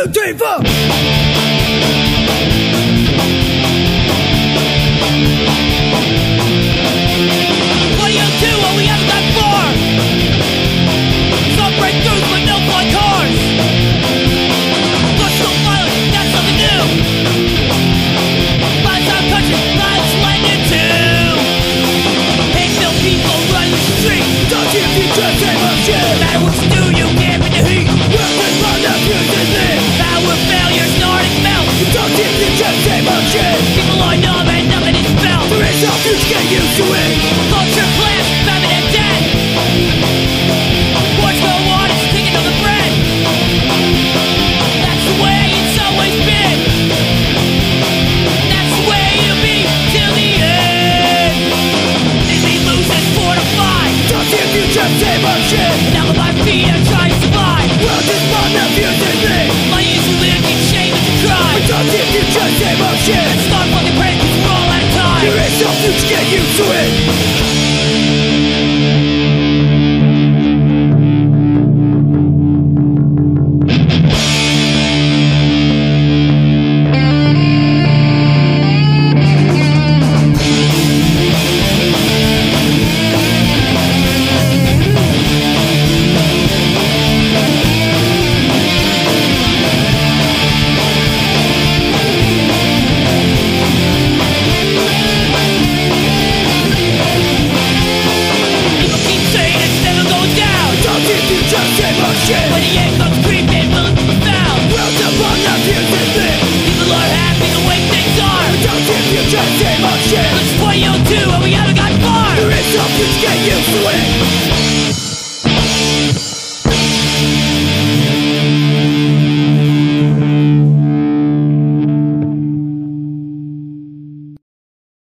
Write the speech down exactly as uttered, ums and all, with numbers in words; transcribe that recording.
two, three, four. What do you do when we haven't got far? Some breakthroughs but no flying cars. Push so violent, that's something new. By the time country, lives landed too. Hate-filled people running the street. Don't you be just same old shit. No matter what you do, you can't beat the heat. Working for the future thing. Power failures, Nordic melt. Don't you be just same old shit. People are numb and nothing is felt. There is no future, get used to it. Culture, class, famine and death. Wars go on, it's taking on the bread. That's the way it's always been. That's the way it'll be till the end. They may lose and fortify. Don't you be just same old shit. Now on my feet I'm trying to survive. World is for the future thing. Money is to live in shame and to cry. Don't you be just same old shit. Start fucking praying cause we're all out of time. There is no future, get used to it. When the end comes creeping, willing to be found. World's upon the future thing. People are happy the way things are. Don't you be just same old shit. It's twenty oh two and we haven't got far. There is no future, get used to it.